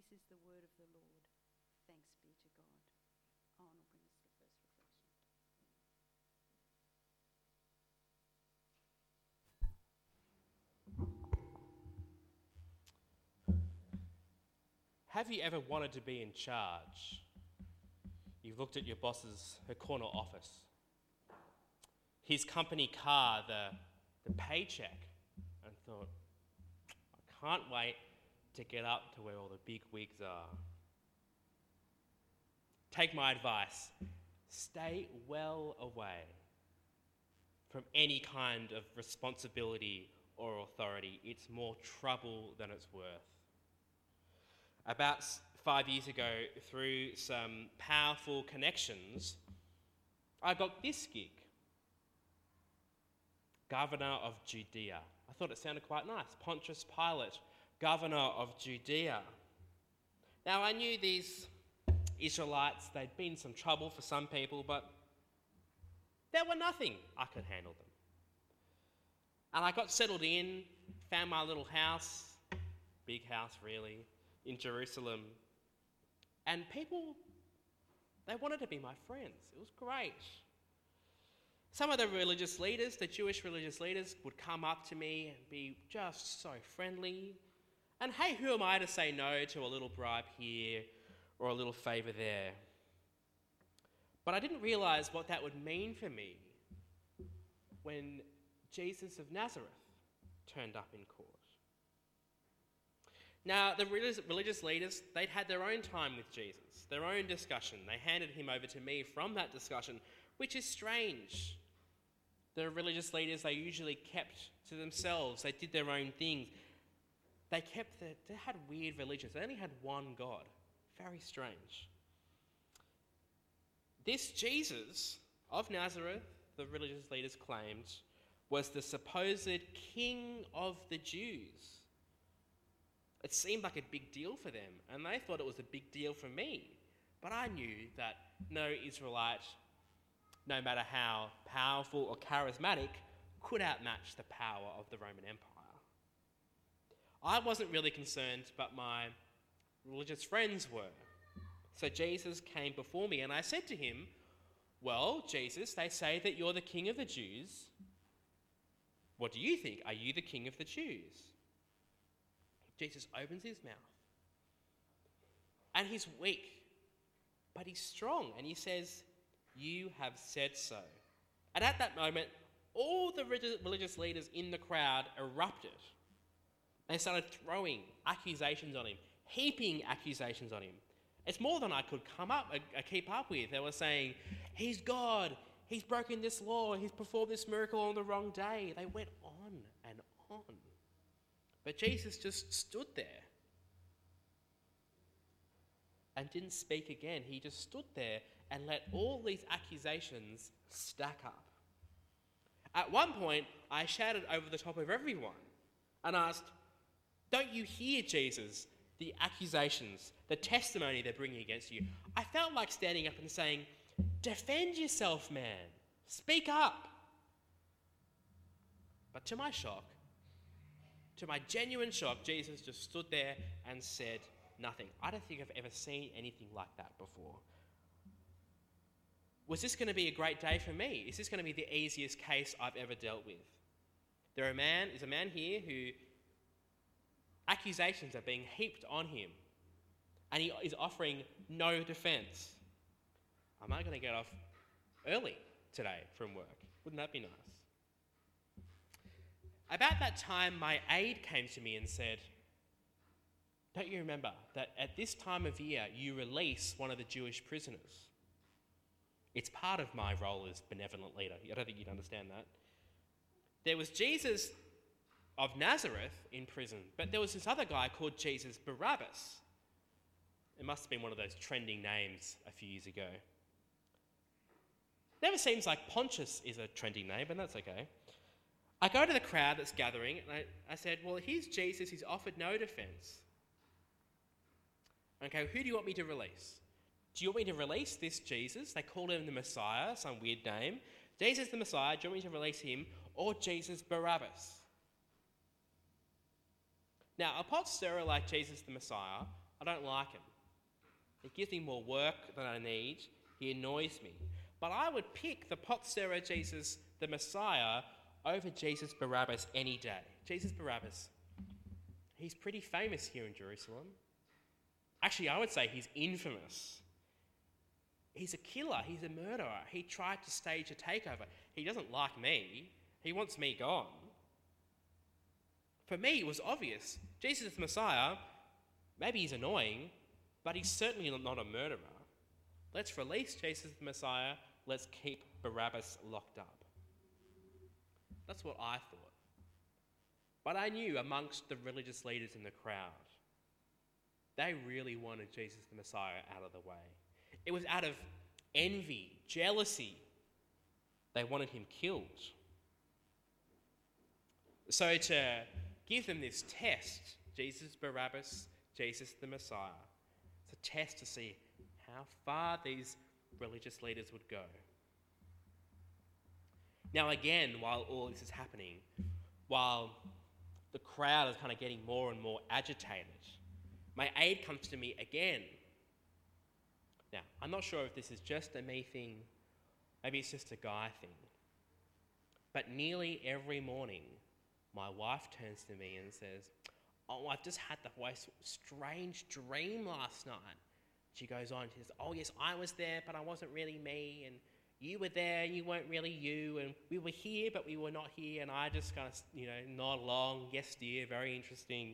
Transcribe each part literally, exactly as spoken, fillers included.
This is the word of the Lord. Thanks be to God. Owen will bring us the first reflection. Have you ever wanted to be in charge? You've looked at your boss's her corner office, his company car, the, the paycheck, and thought, I can't wait to get up to where all the big wigs are. Take my advice. Stay well away from any kind of responsibility or authority. It's more trouble than it's worth. About five years ago, through some powerful connections, I got this gig. Governor of Judea. I thought it sounded quite nice. Pontius Pilate, Governor of Judea. Now, I knew these Israelites, they'd been some trouble for some people, but there were nothing. I could handle them. And I got settled in, found my little house, big house really, in Jerusalem. And people, they wanted to be my friends. It was great. Some of the religious leaders, the Jewish religious leaders, would come up to me and be just so friendly. And hey, who am I to say no to a little bribe here or a little favour there? But I didn't realise what that would mean for me when Jesus of Nazareth turned up in court. Now, the religious leaders, they'd had their own time with Jesus, their own discussion. They handed him over to me from that discussion, which is strange. The religious leaders, they usually kept to themselves. They did their own things. They kept, the, they had weird religions. They only had one God. Very strange. This Jesus of Nazareth, the religious leaders claimed, was the supposed king of the Jews. It seemed like a big deal for them, and they thought it was a big deal for me. But I knew that no Israelite, no matter how powerful or charismatic, could outmatch the power of the Roman Empire. I wasn't really concerned, but my religious friends were. So Jesus came before me, and I said to him, well, Jesus, they say that you're the king of the Jews. What do you think? Are you the king of the Jews? Jesus opens his mouth. And he's weak, but he's strong. And he says, you have said so. And at that moment, all the religious leaders in the crowd erupted. They started throwing accusations on him, heaping accusations on him. It's more than I could come up, uh, keep up with. They were saying, he's God, he's broken this law, he's performed this miracle on the wrong day. They went on and on. But Jesus just stood there and didn't speak again. He just stood there and let all these accusations stack up. At one point, I shouted over the top of everyone and asked, don't you hear, Jesus, the accusations, the testimony they're bringing against you? I felt like standing up and saying, defend yourself, man. Speak up. But to my shock, to my genuine shock, Jesus just stood there and said nothing. I don't think I've ever seen anything like that before. Was this going to be a great day for me? Is this going to be the easiest case I've ever dealt with? There are a man, is a man here who accusations are being heaped on him, and he is offering no defence. Am I going to get off early today from work? Wouldn't that be nice? About that time, my aide came to me and said, don't you remember that at this time of year, you release one of the Jewish prisoners? It's part of my role as benevolent leader. I don't think you'd understand that. There was Jesus of Nazareth in prison, but there was this other guy called Jesus Barabbas. It must have been one of those trending names a few years ago. Never seems like Pontius is a trending name, but that's okay. I go to the crowd that's gathering, and I, I said, well, here's Jesus. He's offered no defence. Okay, who do you want me to release? Do you want me to release this Jesus? They called him the Messiah, some weird name. Jesus the Messiah, do you want me to release him? Or Jesus Barabbas? Now, a pot stirrer like Jesus the Messiah I don't like him. He gives me more work than I need. He annoys me. But I would pick the potstarer Jesus, the Messiah, over Jesus Barabbas any day. Jesus Barabbas, he's pretty famous here in Jerusalem. Actually, I would say he's infamous. He's a killer. He's a murderer. He tried to stage a takeover. He doesn't like me. He wants me gone. For me, it was obvious. Jesus the Messiah, maybe he's annoying, but he's certainly not a murderer. Let's release Jesus the Messiah. Let's keep Barabbas locked up. That's what I thought. But I knew amongst the religious leaders in the crowd, they really wanted Jesus the Messiah out of the way. It was out of envy, jealousy. They wanted him killed. So to give them this test, Jesus Barabbas, Jesus the Messiah, it's a test to see how far these religious leaders would go. Now again, while all this is happening, while the crowd is kind of getting more and more agitated, my aide comes to me again. Now, I'm not sure if this is just a me thing, maybe it's just a guy thing, but nearly every morning, my wife turns to me and says, "Oh, I've just had the most strange dream last night." She goes on, she says, "Oh yes, I was there, but I wasn't really me, and you were there, you weren't really you, and we were here, but we were not here," and I just kind of, you know, nod along, "Yes dear, very interesting."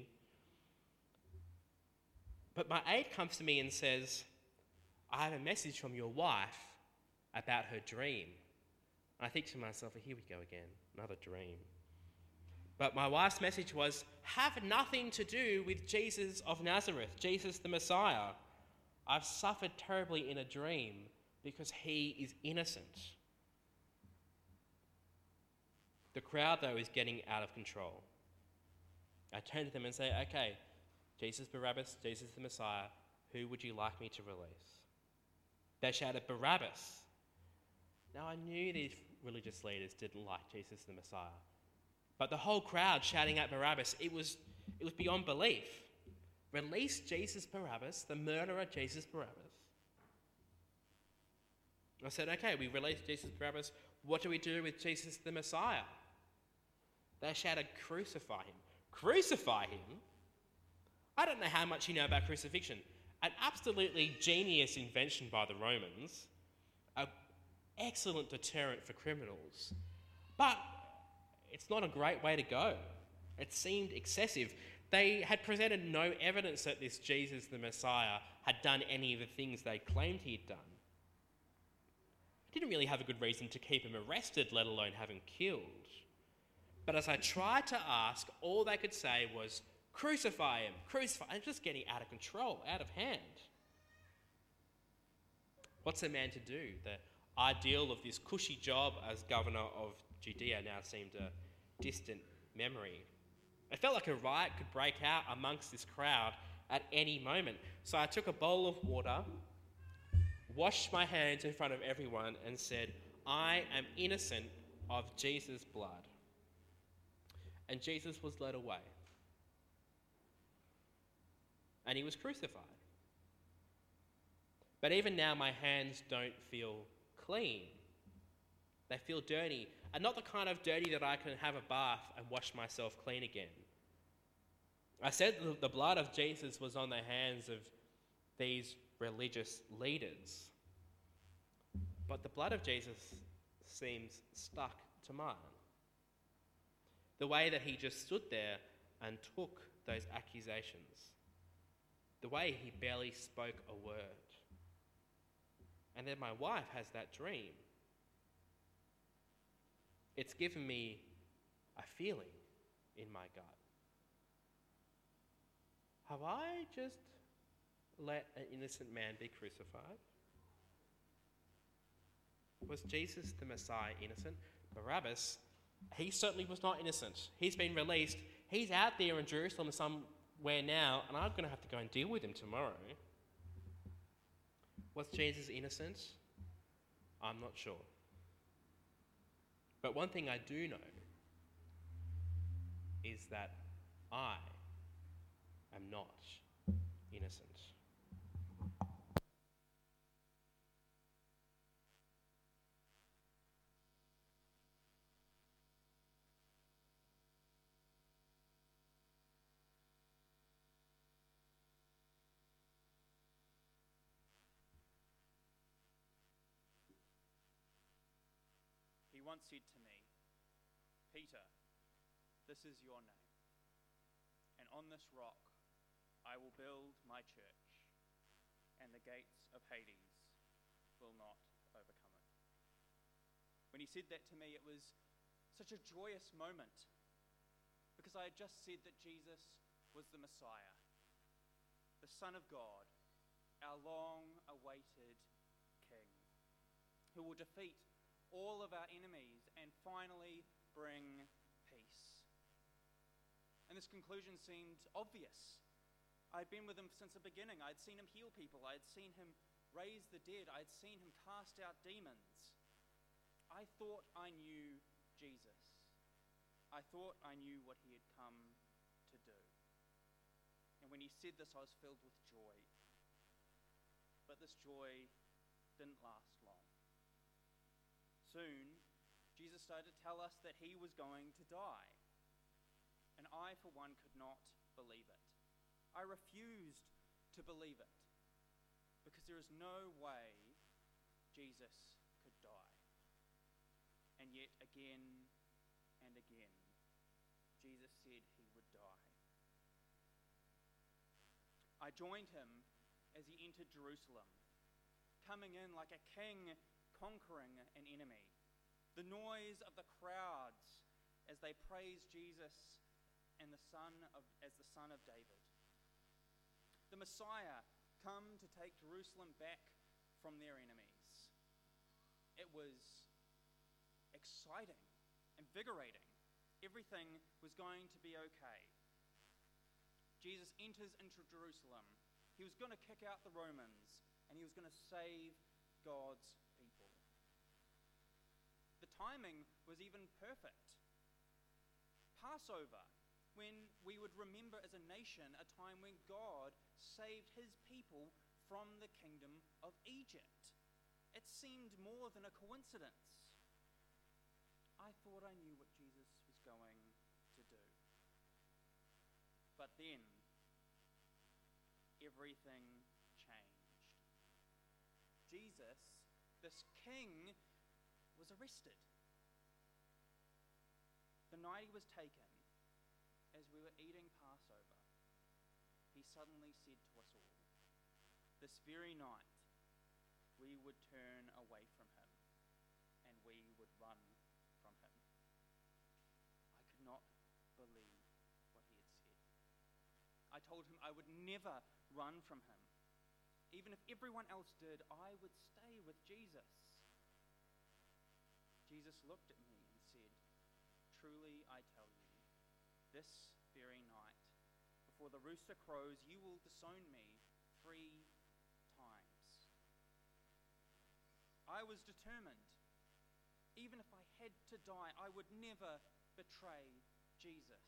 But my aide comes to me and says, "I have a message from your wife about her dream." And I think to myself, here we go again, another dream. But my wife's message was, have nothing to do with Jesus of Nazareth, Jesus the Messiah. I've suffered terribly in a dream because he is innocent. The crowd, though, is getting out of control. I turn to them and say, "Okay, Jesus Barabbas, Jesus the Messiah, who would you like me to release?" They shouted, "Barabbas." Now I knew these religious leaders didn't like Jesus the Messiah. But the whole crowd shouting at Barabbas, it was, it was beyond belief. Release Jesus Barabbas, the murderer Jesus Barabbas. I said, "Okay, we release Jesus Barabbas. What do we do with Jesus the Messiah?" They shouted, "Crucify him." Crucify him? I don't know how much you know about crucifixion. An absolutely genius invention by the Romans. An excellent deterrent for criminals. But it's not a great way to go. It seemed excessive. They had presented no evidence that this Jesus the Messiah had done any of the things they claimed he'd done. Didn't really have a good reason to keep him arrested, let alone have him killed. But as I tried to ask, all they could say was, "Crucify him, crucify him." It's just getting out of control, out of hand. What's a man to do? The ideal of this cushy job as governor of Judea now seemed a distant memory. It felt like a riot could break out amongst this crowd at any moment. So I took a bowl of water, washed my hands in front of everyone, and said, "I am innocent of Jesus' blood." And Jesus was led away. And he was crucified. But even now, my hands don't feel clean. They feel dirty, and not the kind of dirty that I can have a bath and wash myself clean again. I said that the blood of Jesus was on the hands of these religious leaders, but the blood of Jesus seems stuck to mine. The way that he just stood there and took those accusations. The way he barely spoke a word. And then my wife has that dream. It's given me a feeling in my gut. Have I just let an innocent man be crucified? Was Jesus the Messiah innocent? Barabbas, he certainly was not innocent. He's been released. He's out there in Jerusalem somewhere now, and I'm going to have to go and deal with him tomorrow. Was Jesus innocent? I'm not sure. But one thing I do know is that I am not innocent. He once said to me, "Peter, this is your name, and on this rock I will build my church, and the gates of Hades will not overcome it." When he said that to me, it was such a joyous moment, because I had just said that Jesus was the Messiah, the Son of God, our long-awaited King, who will defeat all of our enemies and finally bring peace. And this conclusion seemed obvious. I'd been with him since the beginning. I'd seen him heal people. I'd seen him raise the dead. I'd seen him cast out demons. I thought I knew Jesus. I thought I knew what he had come to do. And when he said this, I was filled with joy. But this joy didn't last long. Soon, Jesus started to tell us that he was going to die. And I, for one, could not believe it. I refused to believe it, because there is no way Jesus could die. And yet, again and again, Jesus said he would die. I joined him as he entered Jerusalem, coming in like a king conquering an enemy. The noise of the crowds as they praised Jesus and the son of, as the Son of David. The Messiah come to take Jerusalem back from their enemies. It was exciting, invigorating. Everything was going to be okay. Jesus enters into Jerusalem. He was going to kick out the Romans, and he was going to save God's people. The timing was even perfect. Passover, when we would remember as a nation a time when God saved his people from the kingdom of Egypt. It seemed more than a coincidence. I thought I knew what Jesus was going to do. But then, everything changed. Jesus, this king, was arrested. The night he was taken, as we were eating Passover, he suddenly said to us all, this very night we would turn away from him and we would run from him. I could not believe what he had said. I told him I would never run from him. Even if everyone else did, I would stay with Jesus. Jesus looked at me and said, truly I tell you, this very night, before the rooster crows, you will disown me three times. I was determined. Even if I had to die, I would never betray Jesus.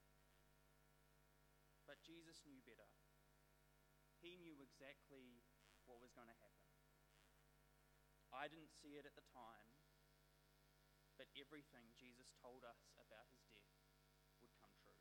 But Jesus knew better. He knew exactly what was going to happen. I didn't see it at the time, but everything Jesus told us about his death would come true.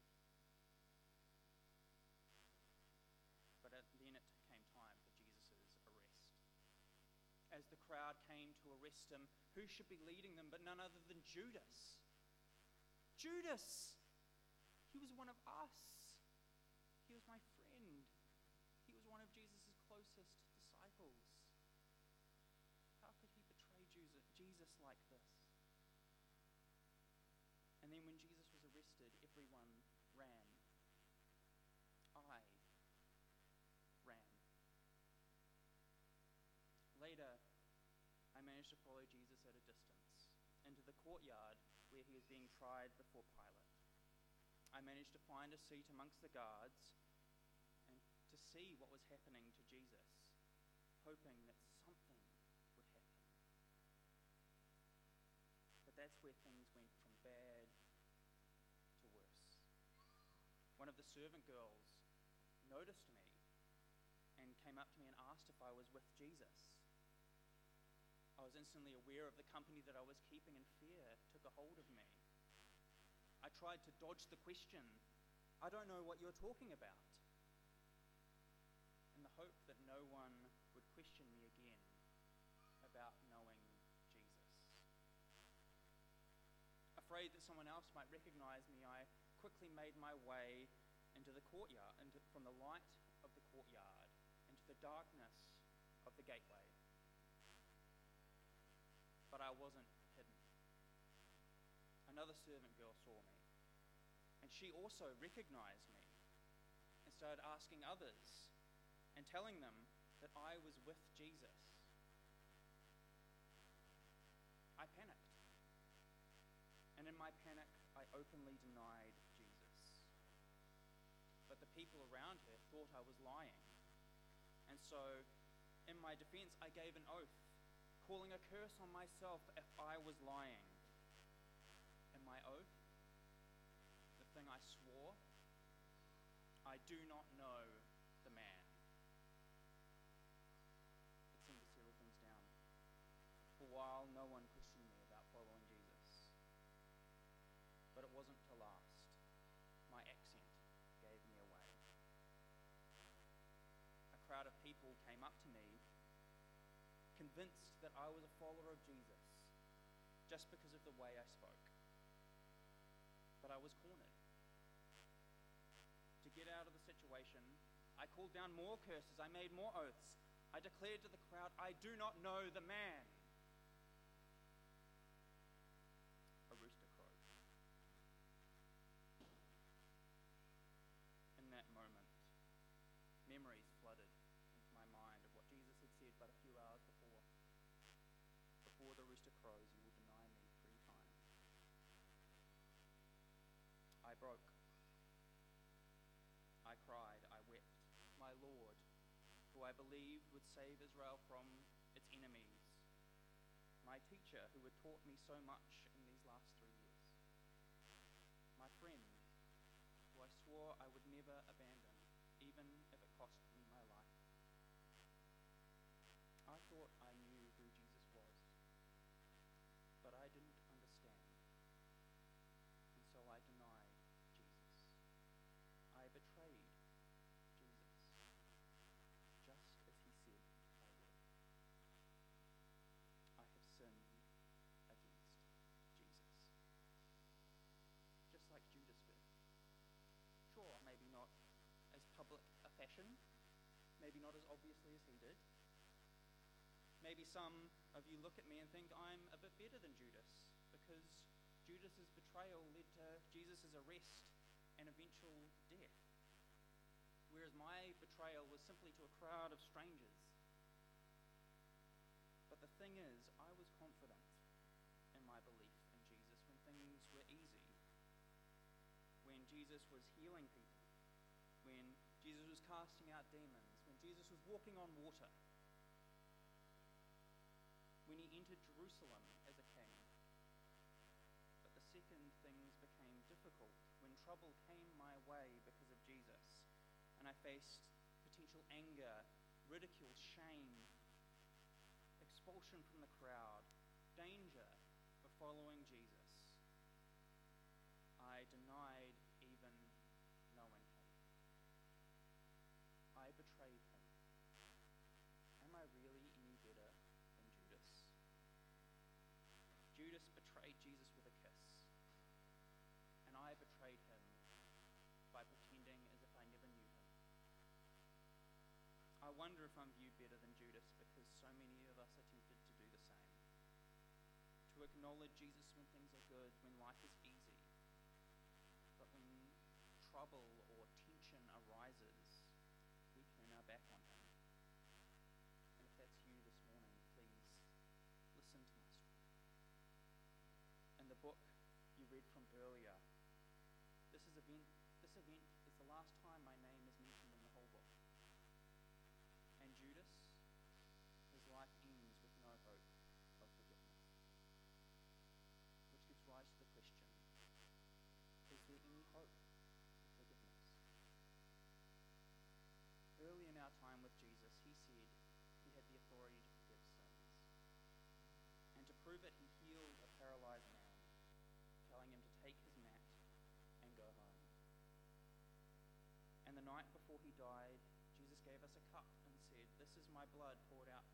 But then it came time for Jesus' arrest. As the crowd came to arrest him, who should be leading them but none other than Judas? Judas! He was one of us. He was my friend. He was one of Jesus' closest disciples. How could he betray Jesus like this? And then when Jesus was arrested, everyone ran. I ran. Later, I managed to follow Jesus at a distance into the courtyard where he was being tried before Pilate. I managed to find a seat amongst the guards and to see what was happening to Jesus, hoping that something would happen. But that's where things went from bad to worse. One of the servant girls noticed me came up to me and asked if I was with Jesus. I was instantly aware of the company that I was keeping, and fear took a hold of me. I tried to dodge the question, "I don't know what you're talking about," in the hope that no one would question me again about knowing Jesus. Afraid that someone else might recognize me, I quickly made my way into the courtyard, into, from the light of the courtyard, into the darkness of the gateway. But I wasn't hidden. Another servant girl saw me, and she also recognized me and started asking others and telling them that I was with Jesus. I panicked, and in my panic, I openly denied Jesus. But the people around her thought I was lying, and so, in my defense, I gave an oath, calling a curse on myself if I was lying. In my oath, the thing I swore, I do not know the man. It seemed to settle things down. For a while, no one questioned me about following Jesus. But it wasn't to last. My accent gave me away. A crowd of people came up to me, convinced that I was a follower of Jesus just because of the way I spoke. But I was cornered. To get out of the situation, I called down more curses. I made more oaths. I declared to the crowd, "I do not know the man." A rooster crowed. In that moment, memories flooded into my mind of what Jesus had said but a few hours before. Before the rooster crows, you will deny me three times. I broke. I cried. I wept. My Lord, who I believed would save Israel from its enemies. My teacher, who had taught me so much in these last three years. My friend, who I swore I would never abandon, even if it cost me my life. I thought I knew who Jesus was, but I didn't understand, and so I denied Jesus. I betrayed Jesus, just as he said I would. I have sinned against Jesus, just like Judas did. Sure, maybe not as public a fashion, maybe not as obviously as he did. Maybe some of you look at me and think I'm a bit better than Judas because Judas's betrayal led to Jesus' arrest and eventual death, whereas my betrayal was simply to a crowd of strangers. But the thing is, I was confident in my belief in Jesus when things were easy, when Jesus was healing people, when Jesus was casting out demons, when Jesus was walking on water, when he entered Jerusalem as a king. But the second things became difficult, when trouble came my way because of Jesus, and I faced potential anger, ridicule, shame, expulsion from the crowd, danger for following Jesus. I denied even knowing him. I betrayed him. Am I really any better than Judas? Judas betrayed Jesus with a kiss, and I betrayed him by pretending as if I never knew him. I wonder if I'm viewed better than Judas because so many of us are tempted to do the same. To acknowledge Jesus when things are good, when life is easy. But when trouble or tension arises, we turn our back on him. And if that's you this morning, please listen to my story. In the book you read from earlier, this is event, this event is the last time my name is mentioned in the whole book. And Judas, his life ends with no hope of forgiveness. Which gives rise to the question, is there any hope for forgiveness? Early in our time with Jesus, he night before he died, Jesus gave us a cup and said, "This is my blood poured out